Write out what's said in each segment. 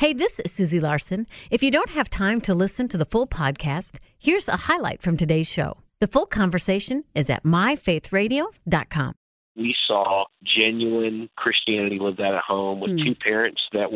Hey, this is Susie Larson. If you don't have time to listen to the full podcast, here's a highlight from today's show. The full conversation is at myfaithradio.com. We saw genuine Christianity lived out at home with two parents that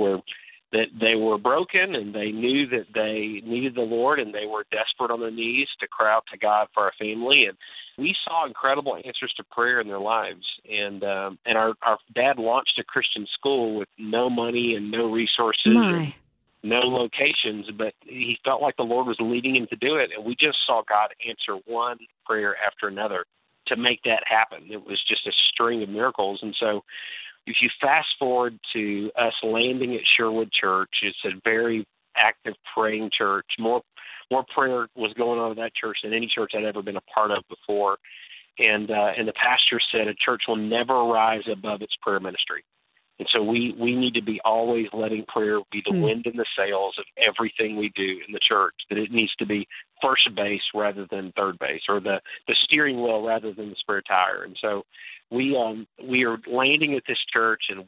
they were broken, and they knew that they needed the Lord, and they were desperate on their knees to cry out to God for our family. And we saw incredible answers to prayer in their lives. And our dad launched a Christian school with no money and no resources, and no locations, but he felt like the Lord was leading him to do it. And we just saw God answer one prayer after another to make that happen. It was just a string of miracles. And so if you fast forward to us landing at Sherwood Church, it's a very active praying church. More prayer was going on in that church than any church I'd ever been a part of before. And the pastor said a church will never rise above its prayer ministry. And so we need to be always letting prayer be the wind in the sails of everything we do in the church, that it needs to be first base rather than third base, or the steering wheel rather than the spare tire. And so we are landing at this church, and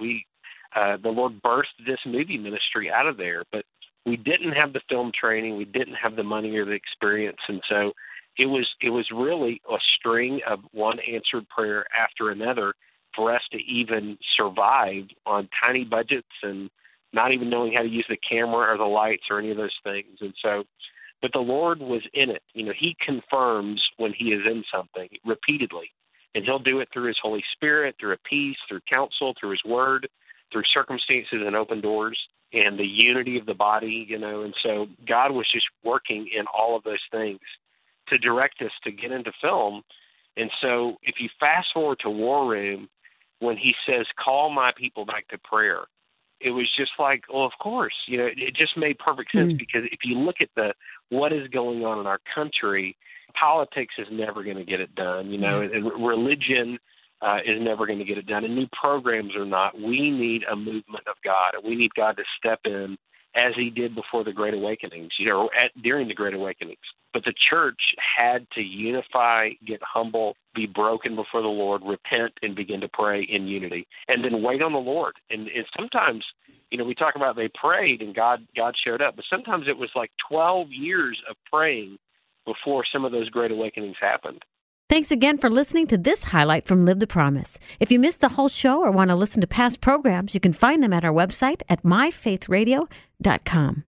the Lord birthed this movie ministry out of there. But we didn't have the film training, we didn't have the money or the experience, and so it was really a string of one answered prayer after another for us to even survive on tiny budgets and not even knowing how to use the camera or the lights or any of those things. And so, but the Lord was in it. You know, He confirms when He is in something repeatedly, and He'll do it through His Holy Spirit, through a peace, through counsel, through His Word, through circumstances and open doors, and the unity of the body, you know. And so God was just working in all of those things to direct us to get into film. And so if you fast forward to War Room, when He says, call my people back to prayer, it was just like, well, of course, you know, it just made perfect sense, because if you look at what is going on in our country, politics is never going to get it done, you know, and religion is never going to get it done, and new programs are not. We need a movement of God, and we need God to step in as He did before the Great Awakenings, you know, during the Great Awakenings. But the church had to unify, get humble, be broken before the Lord, repent, and begin to pray in unity, and then wait on the Lord. And sometimes, you know, we talk about they prayed and God showed up, but sometimes it was like 12 years of praying before some of those Great Awakenings happened. Thanks again for listening to this highlight from Live the Promise. If you missed the whole show or want to listen to past programs, you can find them at our website at myfaithradio.com.